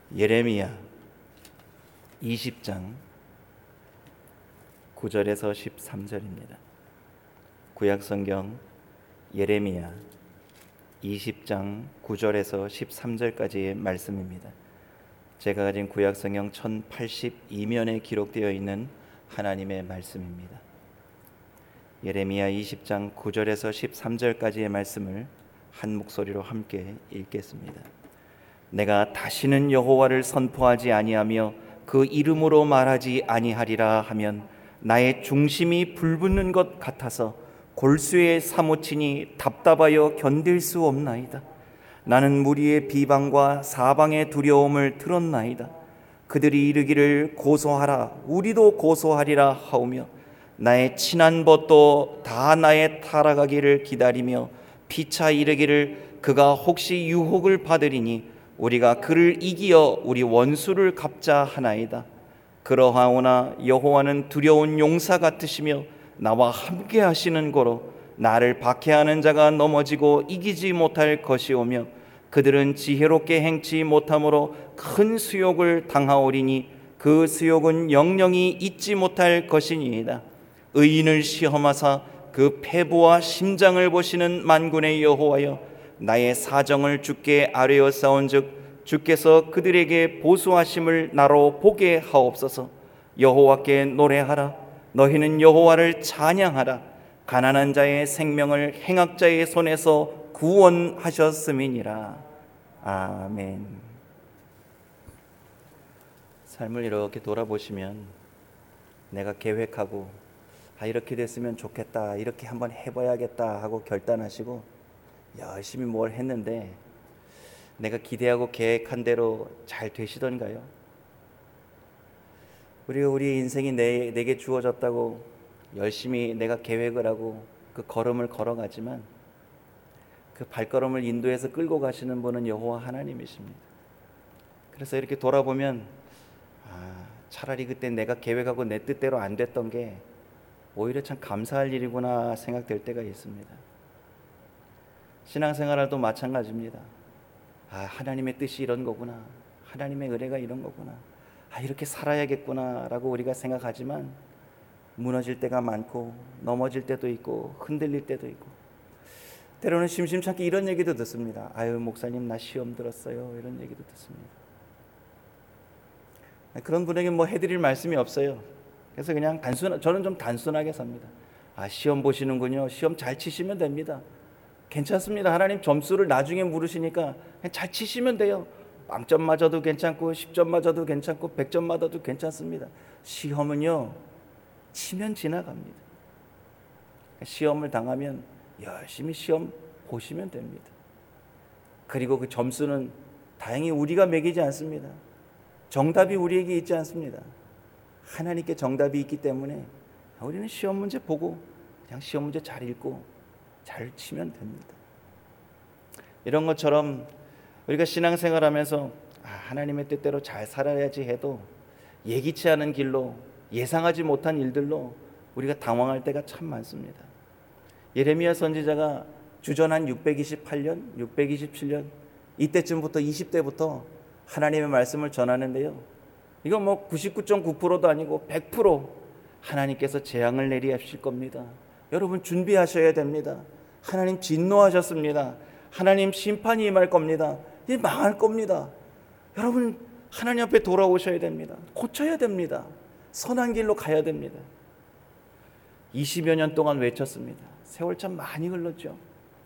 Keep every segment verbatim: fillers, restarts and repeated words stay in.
예레미야 이십 장 구 절에서 십삼 절입니다. 구약성경 예레미야 이십 장 구 절에서 십삼 절까지의 말씀입니다. 제가 가진 구약성경 천팔십이 면에 기록되어 있는 하나님의 말씀입니다. 예레미야 이십 장 구 절에서 십삼 절까지의 말씀을 한 목소리로 함께 읽겠습니다. 내가 다시는 여호와를 선포하지 아니하며 그 이름으로 말하지 아니하리라 하면 나의 중심이 불붙는 것 같아서 골수에 사무치니 답답하여 견딜 수 없나이다. 나는 무리의 비방과 사방의 두려움을 들었나이다. 그들이 이르기를 고소하라, 우리도 고소하리라 하오며 나의 친한 벗도 다 나의 타락하기를 기다리며 피차 이르기를 그가 혹시 유혹을 받으리니 우리가 그를 이기어 우리 원수를 갚자 하나이다. 그러하오나 여호와는 두려운 용사 같으시며 나와 함께 하시는 고로 나를 박해하는 자가 넘어지고 이기지 못할 것이오며 그들은 지혜롭게 행치 못함으로 큰 수욕을 당하오리니 그 수욕은 영영이 잊지 못할 것이니이다. 의인을 시험하사 그 패부와 심장을 보시는 만군의 여호와여, 나의 사정을 주께 아뢰어 싸운즉 주께서 그들에게 보수하심을 나로 보게 하옵소서. 여호와께 노래하라. 너희는 여호와를 찬양하라. 가난한 자의 생명을 행악자의 손에서 구원하셨음이니라. 아멘. 삶을 이렇게 돌아보시면 내가 계획하고 아 이렇게 됐으면 좋겠다, 이렇게 한번 해봐야겠다 하고 결단하시고 열심히 뭘 했는데 내가 기대하고 계획한 대로 잘 되시던가요? 우리가 우리 인생이 내, 내게 주어졌다고 열심히 내가 계획을 하고 그 걸음을 걸어가지만 그 발걸음을 인도해서 끌고 가시는 분은 여호와 하나님이십니다. 그래서 이렇게 돌아보면 아, 차라리 그때 내가 계획하고 내 뜻대로 안 됐던 게 오히려 참 감사할 일이구나 생각될 때가 있습니다. 신앙생활도 마찬가지입니다. 아, 하나님의 뜻이 이런 거구나, 하나님의 은혜가 이런 거구나, 아, 이렇게 살아야겠구나 라고 우리가 생각하지만 무너질 때가 많고 넘어질 때도 있고 흔들릴 때도 있고 때로는 심심찮게 이런 얘기도 듣습니다. 아유 목사님 나 시험 들었어요, 이런 얘기도 듣습니다. 그런 분에게 뭐 해드릴 말씀이 없어요. 그래서 그냥 단순, 저는 좀 단순하게 삽니다. 아, 시험 보시는군요. 시험 잘 치시면 됩니다. 괜찮습니다. 하나님 점수를 나중에 물으시니까 그냥 잘 치시면 돼요. 빵점 맞아도 괜찮고 십 점 맞아도 괜찮고 백 점 맞아도 괜찮습니다. 시험은요 치면 지나갑니다. 시험을 당하면 열심히 시험 보시면 됩니다. 그리고 그 점수는 다행히 우리가 매기지 않습니다. 정답이 우리에게 있지 않습니다. 하나님께 정답이 있기 때문에 우리는 시험 문제 보고 그냥 시험 문제 잘 읽고 잘 치면 됩니다. 이런 것처럼 우리가 신앙생활하면서 아, 하나님의 뜻대로 잘 살아야지 해도 예기치 않은 길로 예상하지 못한 일들로 우리가 당황할 때가 참 많습니다. 예레미야 선지자가 주전한 육백이십팔 년, 육백이십칠 년 이때쯤부터 이십 대부터 하나님의 말씀을 전하는데요. 이건 뭐 구십구 점 구 퍼센트도 아니고 백 퍼센트 하나님께서 재앙을 내리실 겁니다. 여러분 준비하셔야 됩니다. 하나님 진노하셨습니다. 하나님 심판이 임할 겁니다. 이제 망할 겁니다. 여러분 하나님 앞에 돌아오셔야 됩니다. 고쳐야 됩니다. 선한 길로 가야 됩니다. 이십여 년 동안 외쳤습니다. 세월 참 많이 흘렀죠.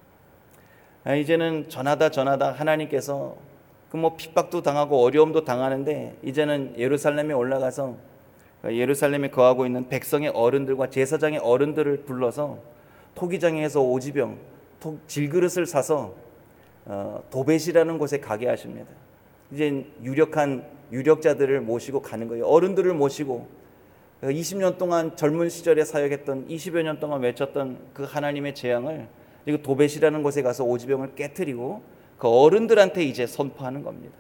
아, 이제는 전하다 전하다 하나님께서 그 뭐 핍박도 당하고 어려움도 당하는데 이제는 예루살렘에 올라가서 예루살렘에 거하고 있는 백성의 어른들과 제사장의 어른들을 불러서 토기장에서 오지병, 질그릇을 사서 어, 도벳이라는 곳에 가게 하십니다. 이제 유력한 유력자들을 모시고 가는 거예요. 어른들을 모시고 이십 년 동안 젊은 시절에 사역했던 이십여 년 동안 외쳤던 그 하나님의 재앙을 그리고 도벳이라는 곳에 가서 오지병을 깨트리고 그 어른들한테 이제 선포하는 겁니다.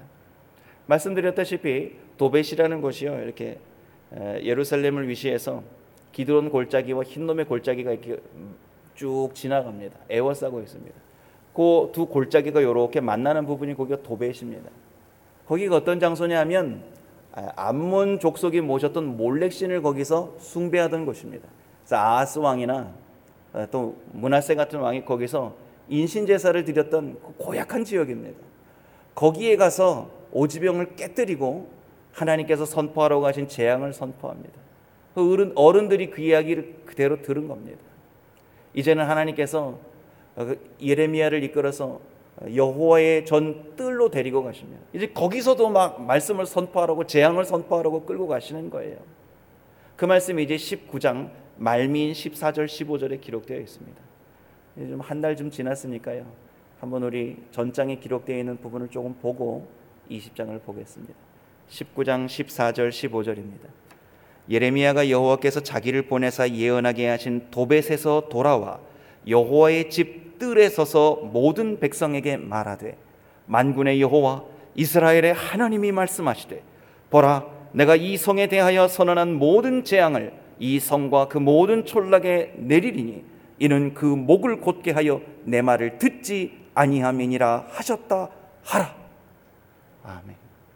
말씀드렸다시피 도벳이라는 곳이요 이렇게 예루살렘을 위시해서 기드론 골짜기와 흰놈의 골짜기가 이렇게 쭉 지나갑니다. 에워싸고 있습니다. 그 두 골짜기가 이렇게 만나는 부분이 거기가 도벳입니다. 거기가 어떤 장소냐 하면 암몬 족속이 모셨던 몰렉신을 거기서 숭배하던 곳입니다. 그래서 아하스 왕이나 또 므낫세 같은 왕이 거기서 인신제사를 드렸던 고약한 지역입니다. 거기에 가서 오지병을 깨뜨리고 하나님께서 선포하라고 하신 재앙을 선포합니다. 그 어른들이 그 이야기를 그대로 들은 겁니다. 이제는 하나님께서 예레미야를 이끌어서 여호와의 전 뜰로 데리고 가십니다. 이제 거기서도 막 말씀을 선포하라고 재앙을 선포하라고 끌고 가시는 거예요. 그 말씀이 이제 십구 장 말미인 십사 절 십오 절에 기록되어 있습니다. 좀 한 달 좀 지났으니까요. 한번 우리 전장에 기록되어 있는 부분을 조금 보고 이십 장을 보겠습니다. 십구 장 십사 절 십오 절입니다. 예레미야가 여호와께서 자기를 보내사 예언하게 하신 도벳에서 돌아와 여호와의 집 뜰에 서서 모든 백성에게 말하되 만군의 여호와 이스라엘의 하나님이 말씀하시되 보라 내가 이 성에 대하여 선언한 모든 재앙을 이 성과 그 모든 촌락에 내리리니 이는 그 목을 곧게 하여 내 말을 듣지 아니함이니라 하셨다 하라. 아멘.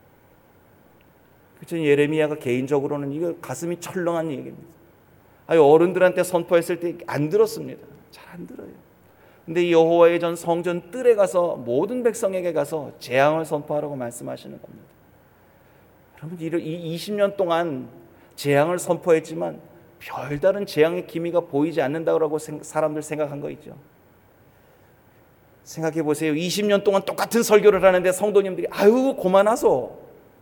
그렇죠. 예레미야가 개인적으로는 이거 가슴이 철렁한 얘기입니다. 아니, 어른들한테 선포했을 때 안 들었습니다. 잘 안 들어요. 근데 여호와의 전 성전 뜰에 가서 모든 백성에게 가서 재앙을 선포하라고 말씀하시는 겁니다. 여러분, 이 이십 년 동안 재앙을 선포했지만 별다른 재앙의 기미가 보이지 않는다고 사람들 생각한 거 있죠. 생각해 보세요. 이십 년 동안 똑같은 설교를 하는데 성도님들이 아유 고만하소.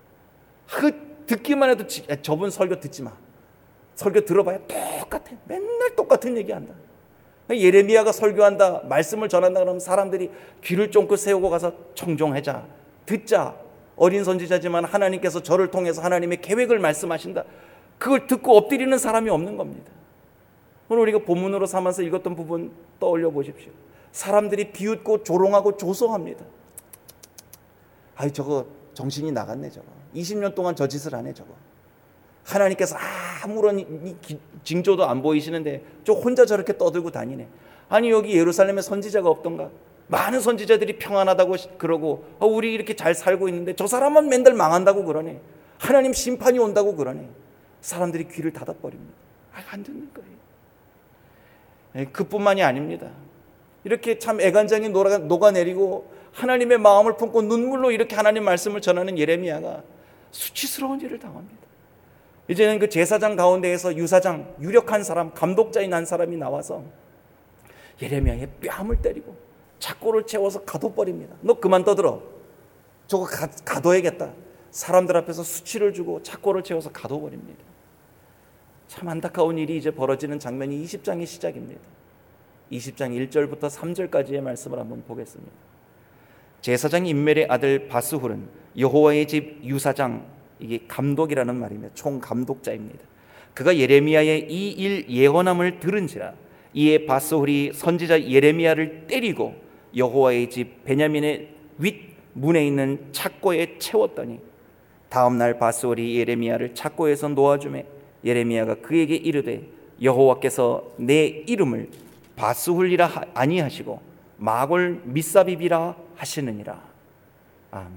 그 듣기만 해도 저분 설교 듣지 마. 설교 들어봐야 똑같아. 맨날 똑같은 얘기한다. 예레미야가 설교한다, 말씀을 전한다 그러면 사람들이 귀를 쫑긋 세우고 가서 청종하자, 듣자. 어린 선지자지만 하나님께서 저를 통해서 하나님의 계획을 말씀하신다. 그걸 듣고 엎드리는 사람이 없는 겁니다. 오늘 우리가 본문으로 삼아서 읽었던 부분 떠올려 보십시오. 사람들이 비웃고 조롱하고 조소합니다. 아이 저거 정신이 나갔네 저거. 이십 년 동안 저 짓을 하네 저거. 하나님께서 아무런 징조도 안 보이시는데 저 혼자 저렇게 떠들고 다니네. 아니 여기 예루살렘에 선지자가 없던가? 많은 선지자들이 평안하다고 그러고 어, 우리 이렇게 잘 살고 있는데 저 사람만 맨날 망한다고 그러네. 하나님 심판이 온다고 그러네. 사람들이 귀를 닫아버립니다. 아, 안 듣는 거예요. 그뿐만이 아닙니다. 이렇게 참 애간장이 녹아내리고 하나님의 마음을 품고 눈물로 이렇게 하나님 말씀을 전하는 예레미야가 수치스러운 일을 당합니다. 이제는 그 제사장 가운데에서 유사장, 유력한 사람, 감독자인 한 사람이 나와서 예레미야의 뺨을 때리고 착고를 채워서 가둬버립니다. 너 그만 떠들어. 저거 가, 가둬야겠다. 사람들 앞에서 수치를 주고 착고를 채워서 가둬버립니다. 참 안타까운 일이 이제 벌어지는 장면이 이십 장의 시작입니다. 이십 장 일 절부터 삼 절까지의 말씀을 한번 보겠습니다. 제사장 임멜의 아들 바스훌은 여호와의 집 유사장, 이게 감독이라는 말입니다. 총감독자입니다. 그가 예레미야의 이 일 예언함을 들은지라 이에 바스훌이 선지자 예레미야를 때리고 여호와의 집 베냐민의 윗 문에 있는 착고에 채웠더니 다음 날 바스훌이 예레미야를 착고에서 놓아주매 예레미야가 그에게 이르되 여호와께서 내 이름을 바스훌이라 아니하시고 마골 미사비비라 하시느니라. 아멘.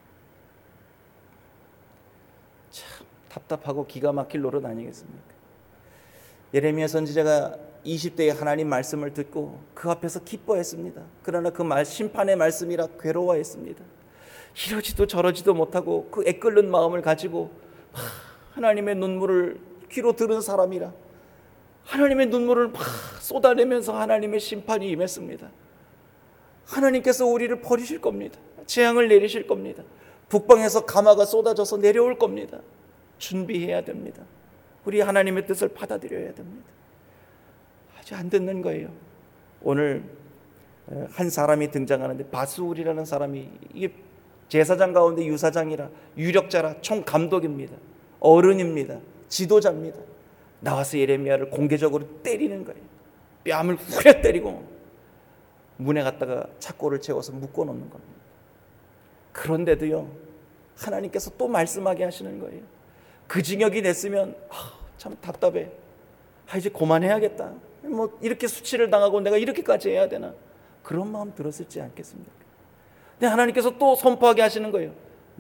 참 답답하고 기가 막힐 노릇 아니겠습니까? 예레미야 선지자가 이십 대에 하나님 말씀을 듣고 그 앞에서 기뻐했습니다. 그러나 그 말, 심판의 말씀이라 괴로워했습니다. 이러지도 저러지도 못하고 그 애끓는 마음을 가지고 하나님의 눈물을 귀로 들은 사람이라 하나님의 눈물을 막 쏟아내면서 하나님의 심판이 임했습니다. 하나님께서 우리를 버리실 겁니다. 재앙을 내리실 겁니다. 북방에서 가마가 쏟아져서 내려올 겁니다. 준비해야 됩니다. 우리 하나님의 뜻을 받아들여야 됩니다. 아주 안 듣는 거예요. 오늘 한 사람이 등장하는데 바스훌이라는 사람이 이게 제사장 가운데 유사장이라 유력자라 총감독입니다. 어른입니다. 지도자입니다. 나와서 예레미야를 공개적으로 때리는 거예요. 뺨을 후려 때리고 문에 갖다가 착고를 채워서 묶어놓는 겁니다. 그런데도요 하나님께서 또 말씀하게 하시는 거예요. 그 징역이 됐으면 아, 참 답답해. 아, 이제 그만해야겠다. 뭐 이렇게 수치를 당하고 내가 이렇게까지 해야 되나? 그런 마음 들었을지 않겠습니까? 근데 하나님께서 또 선포하게 하시는 거예요.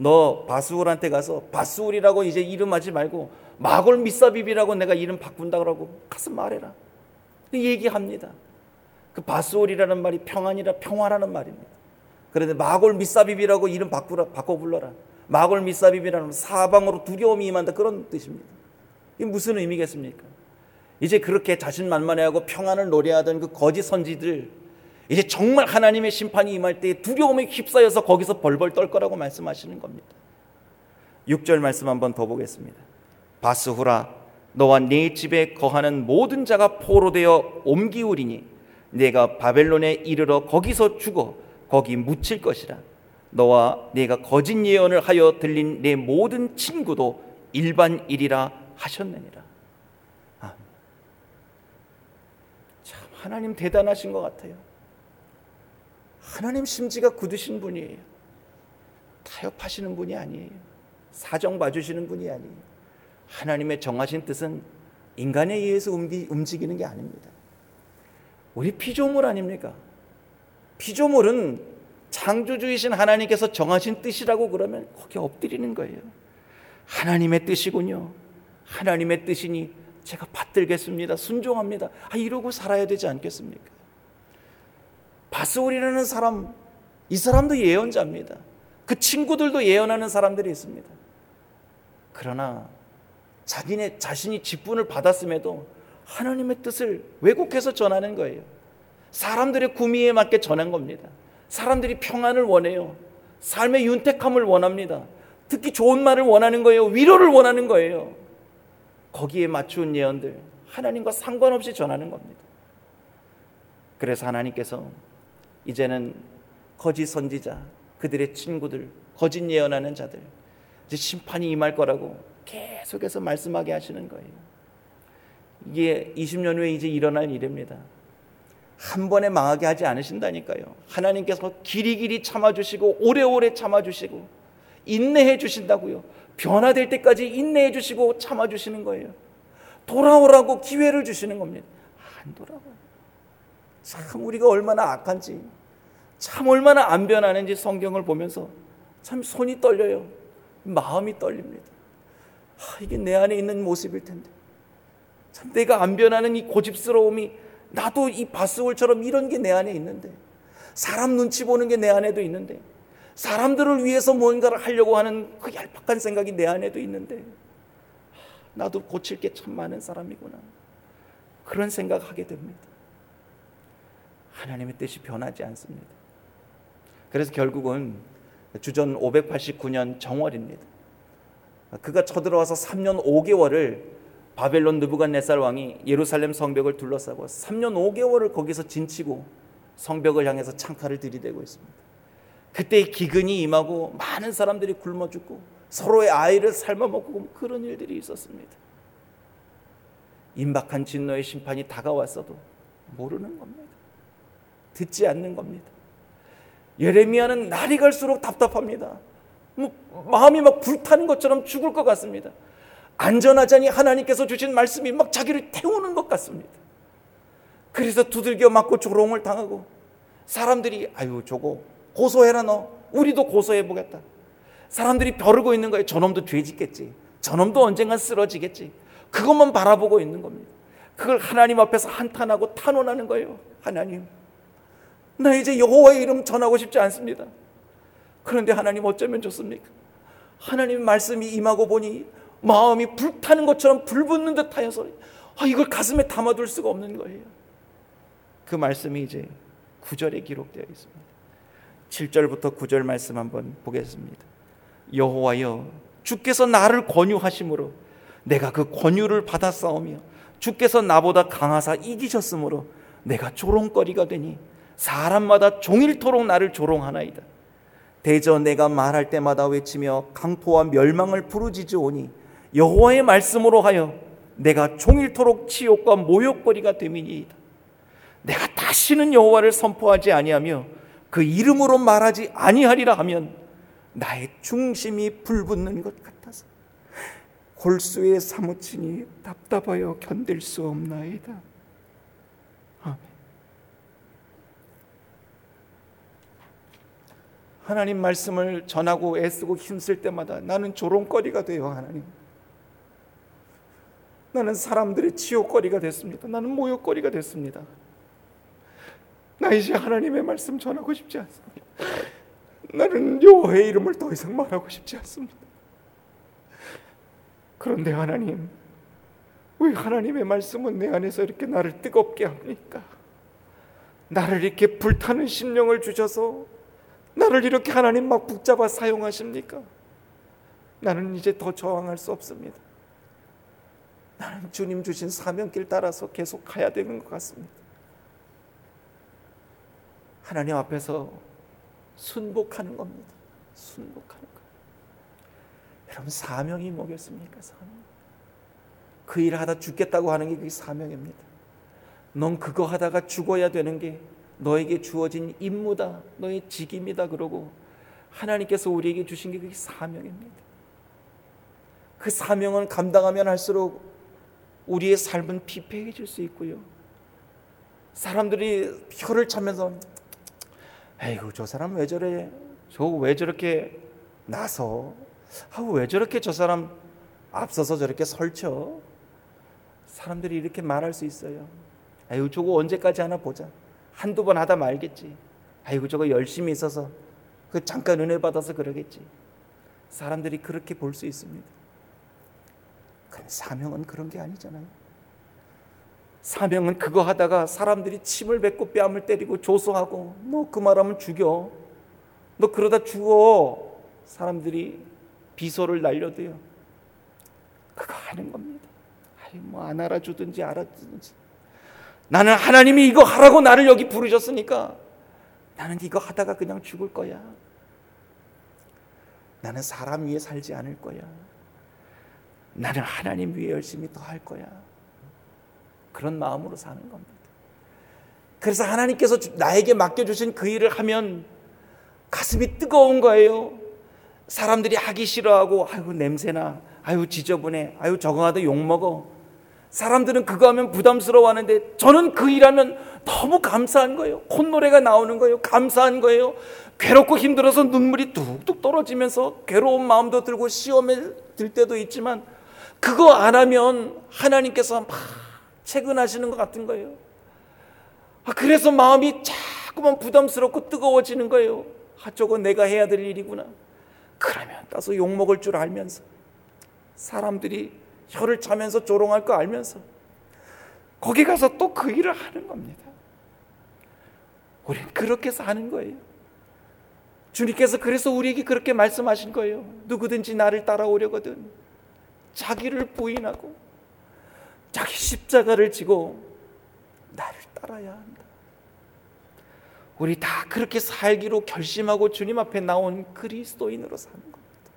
너 바스울한테 가서 바스울이라고 이제 이름하지 말고 마골 미사빕이라고 내가 이름 바꾼다 그러고 가서 말해라. 얘기합니다. 그 바스울이라는 말이 평안이라 평화라는 말입니다. 그런데 마골 미사빕이라고 이름 바꾸라, 바꿔 불러라. 마골 미사빕이라는 사방으로 두려움이 임한다, 그런 뜻입니다. 이게 무슨 의미겠습니까? 이제 그렇게 자신만만해하고 평안을 노래하던 그 거짓 선지들, 이제 정말 하나님의 심판이 임할 때 두려움에 휩싸여서 거기서 벌벌 떨 거라고 말씀하시는 겁니다. 육 절 말씀 한번 더 보겠습니다. 바스후라, 너와 네 집에 거하는 모든 자가 포로되어 옮기우리니 내가 바벨론에 이르러 거기서 죽어 거기 묻힐 것이라. 너와 내가 거짓 예언을 하여 들린 내 모든 친구도 일반일이라 하셨느니라. 아, 참 하나님 대단하신 것 같아요. 하나님 심지가 굳으신 분이에요. 타협하시는 분이 아니에요. 사정 봐주시는 분이 아니에요. 하나님의 정하신 뜻은 인간에 의해서 움직이는 게 아닙니다. 우리 피조물 아닙니까? 피조물은 창조주이신 하나님께서 정하신 뜻이라고 그러면 거기에 엎드리는 거예요. 하나님의 뜻이군요. 하나님의 뜻이니 제가 받들겠습니다. 순종합니다. 아, 이러고 살아야 되지 않겠습니까? 바스울이라는 사람, 이 사람도 예언자입니다. 그 친구들도 예언하는 사람들이 있습니다. 그러나 자기네 자신이 직분을 받았음에도 하나님의 뜻을 왜곡해서 전하는 거예요. 사람들의 구미에 맞게 전한 겁니다. 사람들이 평안을 원해요. 삶의 윤택함을 원합니다. 특히 좋은 말을 원하는 거예요. 위로를 원하는 거예요. 거기에 맞춘 예언들, 하나님과 상관없이 전하는 겁니다. 그래서 하나님께서 이제는 거짓 선지자, 그들의 친구들, 거짓 예언하는 자들, 이제 심판이 임할 거라고 계속해서 말씀하게 하시는 거예요. 이게 이십 년 후에 이제 일어날 일입니다. 한 번에 망하게 하지 않으신다니까요. 하나님께서 길이길이 참아주시고 오래오래 참아주시고 인내해 주신다고요. 변화될 때까지 인내해 주시고 참아주시는 거예요. 돌아오라고 기회를 주시는 겁니다. 안 돌아와요. 참 우리가 얼마나 악한지, 참 얼마나 안 변하는지 성경을 보면서 참 손이 떨려요. 마음이 떨립니다. 아, 이게 내 안에 있는 모습일 텐데, 참 내가 안 변하는 이 고집스러움이, 나도 이 바스홀처럼 이런 게 내 안에 있는데, 사람 눈치 보는 게 내 안에도 있는데, 사람들을 위해서 뭔가를 하려고 하는 그 얄팍한 생각이 내 안에도 있는데, 나도 고칠 게 참 많은 사람이구나, 그런 생각하게 됩니다. 하나님의 뜻이 변하지 않습니다. 그래서 결국은 주전 오백팔십구 년 정월입니다. 그가 쳐들어와서 삼 년 오 개월을 바벨론 느부갓네살 왕이 예루살렘 성벽을 둘러싸고 삼 년 오 개월을 거기서 진치고 성벽을 향해서 창칼을 들이대고 있습니다. 그때 기근이 임하고 많은 사람들이 굶어 죽고 서로의 아이를 삶아먹고 그런 일들이 있었습니다. 임박한 진노의 심판이 다가왔어도 모르는 겁니다. 듣지 않는 겁니다. 예레미야는 날이 갈수록 답답합니다. 뭐 마음이 막 불타는 것처럼 죽을 것 같습니다. 안전하자니 하나님께서 주신 말씀이 막 자기를 태우는 것 같습니다. 그래서 두들겨 맞고 조롱을 당하고, 사람들이 아유 저거 고소해라, 너 우리도 고소해 보겠다. 사람들이 벼르고 있는 거예요. 저놈도 죄 짓겠지, 저놈도 언젠간 쓰러지겠지. 그것만 바라보고 있는 겁니다. 그걸 하나님 앞에서 한탄하고 탄원하는 거예요. 하나님, 나 이제 여호와의 이름 전하고 싶지 않습니다. 그런데 하나님 어쩌면 좋습니까? 하나님 말씀이 임하고 보니 마음이 불타는 것처럼 불붙는 듯 하여서 아, 이걸 가슴에 담아둘 수가 없는 거예요. 그 말씀이 이제 구 절에 기록되어 있습니다. 칠 절부터 구 절 말씀 한번 보겠습니다. 여호와여, 주께서 나를 권유하심으로 내가 그 권유를 받았사오며 주께서 나보다 강하사 이기셨으므로 내가 조롱거리가 되니 사람마다 종일토록 나를 조롱하나이다. 대저 내가 말할 때마다 외치며 강포와 멸망을 부르짖으오니 여호와의 말씀으로 하여 내가 종일토록 치욕과 모욕거리가 됨이니이다. 내가 다시는 여호와를 선포하지 아니하며 그 이름으로 말하지 아니하리라 하면 나의 중심이 불붙는 것 같아서 골수에 사무치니 답답하여 견딜 수 없나이다. 아멘. 하나님 말씀을 전하고 애쓰고 힘쓸 때마다 나는 조롱거리가 돼요. 하나님, 나는 사람들의 치욕거리가 됐습니다. 나는 모욕거리가 됐습니다. 나 이제 하나님의 말씀 전하고 싶지 않습니다. 나는 여호와의 이름을 더 이상 말하고 싶지 않습니다. 그런데 하나님, 왜 하나님의 말씀은 내 안에서 이렇게 나를 뜨겁게 합니까? 나를 이렇게 불타는 심령을 주셔서 나를 이렇게 하나님 막 붙잡아 사용하십니까? 나는 이제 더 저항할 수 없습니다. 나는 주님 주신 사명길 따라서 계속 가야 되는 것 같습니다. 하나님 앞에서 순복하는 겁니다. 순복하는 것. 여러분, 사명이 뭐겠습니까? 사명. 그 일을 하다 죽겠다고 하는 게 그게 사명입니다. 넌 그거 하다가 죽어야 되는 게 너에게 주어진 임무다, 너의 직임이다. 그러고 하나님께서 우리에게 주신 게 그게 사명입니다. 그 사명은 감당하면 할수록 우리의 삶은 피폐해질 수 있고요, 사람들이 혀를 차면서 에이구, 저 사람 왜 저래, 저 왜 저렇게 나서, 아, 왜 저렇게 저 사람 앞서서 저렇게 설쳐, 사람들이 이렇게 말할 수 있어요. 아이고, 저거 언제까지 하나 보자, 한두 번 하다 말겠지, 아이고, 저거 열심히 있어서 그 잠깐 은혜 받아서 그러겠지. 사람들이 그렇게 볼 수 있습니다. 그럼 사명은 그런 게 아니잖아요. 사명은 그거 하다가 사람들이 침을 뱉고 뺨을 때리고 조소하고 너 그 말하면 죽여, 너 그러다 죽어, 사람들이 비소를 날려도요, 그거 하는 겁니다. 아이, 뭐 안 알아주든지 알아주든지, 나는 하나님이 이거 하라고 나를 여기 부르셨으니까 나는 이거 하다가 그냥 죽을 거야. 나는 사람 위에 살지 않을 거야. 나는 하나님 위에 열심히 더 할 거야. 그런 마음으로 사는 겁니다. 그래서 하나님께서 나에게 맡겨주신 그 일을 하면 가슴이 뜨거운 거예요. 사람들이 하기 싫어하고 아이고 냄새나, 아이고 지저분해, 아이고 저거 하다 욕먹어, 사람들은 그거 하면 부담스러워하는데 저는 그 일하면 너무 감사한 거예요. 콧노래가 나오는 거예요. 감사한 거예요. 괴롭고 힘들어서 눈물이 뚝뚝 떨어지면서 괴로운 마음도 들고 시험에 들 때도 있지만 그거 안 하면 하나님께서 막 채근하시는 것 같은 거예요. 그래서 마음이 자꾸만 부담스럽고 뜨거워지는 거예요. 아, 저거 내가 해야 될 일이구나. 그러면 따서 욕먹을 줄 알면서, 사람들이 혀를 차면서 조롱할 거 알면서 거기 가서 또 그 일을 하는 겁니다. 우리는 그렇게 사는 거예요. 주님께서 그래서 우리에게 그렇게 말씀하신 거예요. 누구든지 나를 따라오려거든 자기를 부인하고 자기 십자가를 지고 나를 따라야 한다. 우리 다 그렇게 살기로 결심하고 주님 앞에 나온 그리스도인으로 사는 겁니다.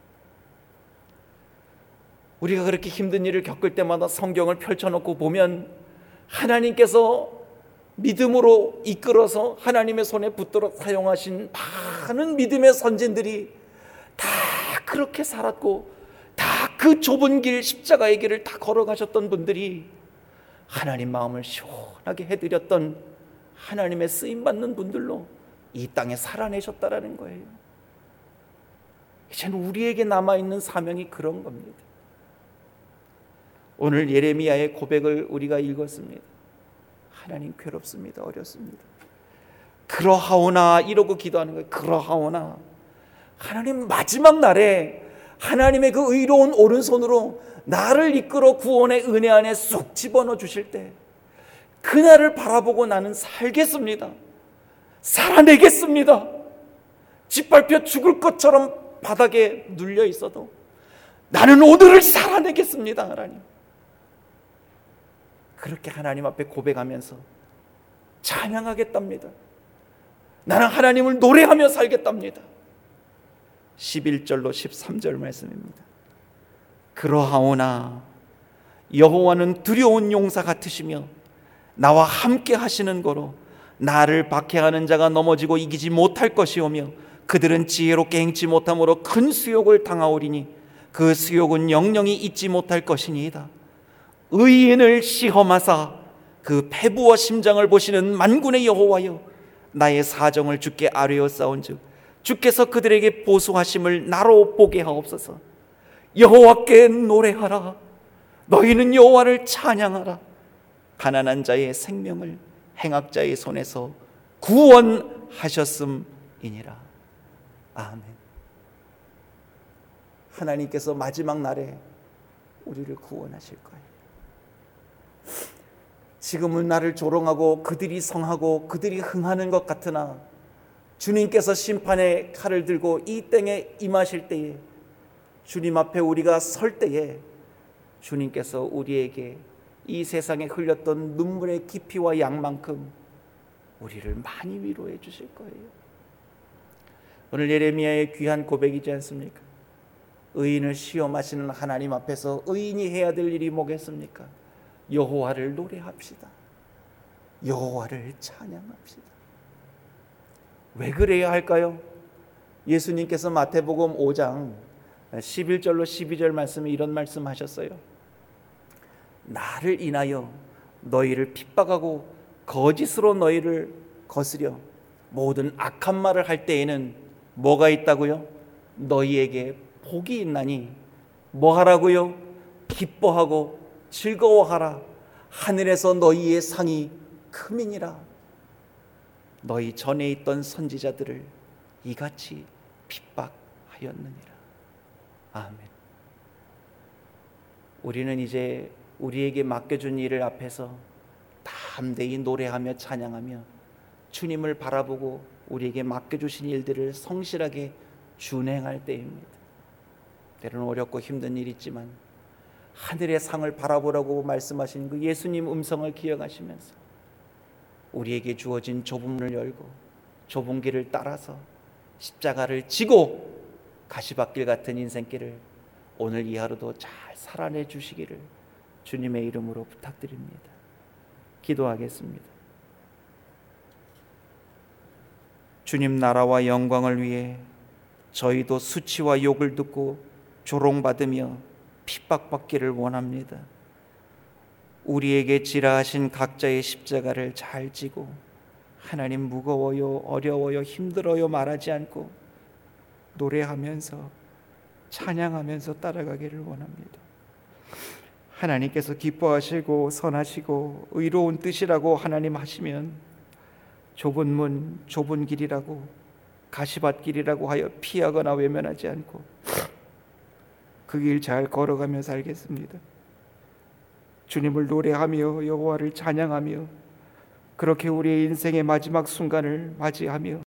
우리가 그렇게 힘든 일을 겪을 때마다 성경을 펼쳐놓고 보면 하나님께서 믿음으로 이끌어서 하나님의 손에 붙들어 사용하신 많은 믿음의 선진들이 다 그렇게 살았고 다 그 좁은 길, 십자가의 길을 다 걸어가셨던 분들이 하나님 마음을 시원하게 해드렸던 하나님의 쓰임받는 분들로 이 땅에 살아내셨다라는 거예요. 이제는 우리에게 남아있는 사명이 그런 겁니다. 오늘 예레미야의 고백을 우리가 읽었습니다. 하나님 괴롭습니다. 어렵습니다. 그러하오나 이러고 기도하는 거예요. 그러하오나 하나님 마지막 날에 하나님의 그 의로운 오른손으로 나를 이끌어 구원의 은혜 안에 쏙 집어넣어 주실 때 그날을 바라보고 나는 살겠습니다. 살아내겠습니다. 짓밟혀 죽을 것처럼 바닥에 눌려 있어도 나는 오늘을 살아내겠습니다. 하나님, 그렇게 하나님 앞에 고백하면서 찬양하겠답니다. 나는 하나님을 노래하며 살겠답니다. 십일 절로 십삼 절 말씀입니다. 그러하오나 여호와는 두려운 용사 같으시며 나와 함께 하시는 거로 나를 박해하는 자가 넘어지고 이기지 못할 것이오며 그들은 지혜롭게 행치 못함으로 큰 수욕을 당하오리니 그 수욕은 영영이 잊지 못할 것이니이다. 의인을 시험하사 그 패부와 심장을 보시는 만군의 여호와여, 나의 사정을 주께 아뢰어 싸운즉 주께서 그들에게 보수하심을 나로 보게 하옵소서. 여호와께 노래하라. 너희는 여호와를 찬양하라. 가난한 자의 생명을 행악자의 손에서 구원하셨음이니라. 아멘. 하나님께서 마지막 날에 우리를 구원하실 거예요. 지금은 나를 조롱하고 그들이 성하고 그들이 흥하는 것 같으나 주님께서 심판의 칼을 들고 이 땅에 임하실 때에, 주님 앞에 우리가 설 때에 주님께서 우리에게 이 세상에 흘렸던 눈물의 깊이와 양만큼 우리를 많이 위로해 주실 거예요. 오늘 예레미야의 귀한 고백이지 않습니까? 의인을 시험하시는 하나님 앞에서 의인이 해야 될 일이 뭐겠습니까? 여호와를 노래합시다. 여호와를 찬양합시다. 왜 그래야 할까요? 예수님께서 마태복음 오 장 십일 절로 십이 절 말씀에 이런 말씀하셨어요. 나를 인하여 너희를 핍박하고 거짓으로 너희를 거스려 모든 악한 말을 할 때에는 뭐가 있다고요? 너희에게 복이 있나니 뭐 하라고요? 기뻐하고 즐거워하라. 하늘에서 너희의 상이 크민이라. 너희 전에 있던 선지자들을 이같이 핍박하였느니라. 아멘. 우리는 이제 우리에게 맡겨준 일을 앞에서 담대히 노래하며 찬양하며 주님을 바라보고 우리에게 맡겨주신 일들을 성실하게 준행할 때입니다. 때로는 어렵고 힘든 일이 있지만 하늘의 상을 바라보라고 말씀하신 그 예수님 음성을 기억하시면서 우리에게 주어진 좁은 문을 열고 좁은 길을 따라서 십자가를 지고 가시밭길 같은 인생길을 오늘 이 하루도 잘 살아내 주시기를 주님의 이름으로 부탁드립니다. 기도하겠습니다. 주님 나라와 영광을 위해 저희도 수치와 욕을 듣고 조롱받으며 핍박받기를 원합니다. 우리에게 지라하신 각자의 십자가를 잘 지고 하나님 무거워요, 어려워요, 힘들어요 말하지 않고 노래하면서 찬양하면서 따라가기를 원합니다. 하나님께서 기뻐하시고 선하시고 의로운 뜻이라고 하나님 하시면 좁은 문, 좁은 길이라고 가시밭길이라고 하여 피하거나 외면하지 않고 그 길 잘 걸어가며 살겠습니다. 주님을 노래하며 여호와를 찬양하며 그렇게 우리의 인생의 마지막 순간을 맞이하며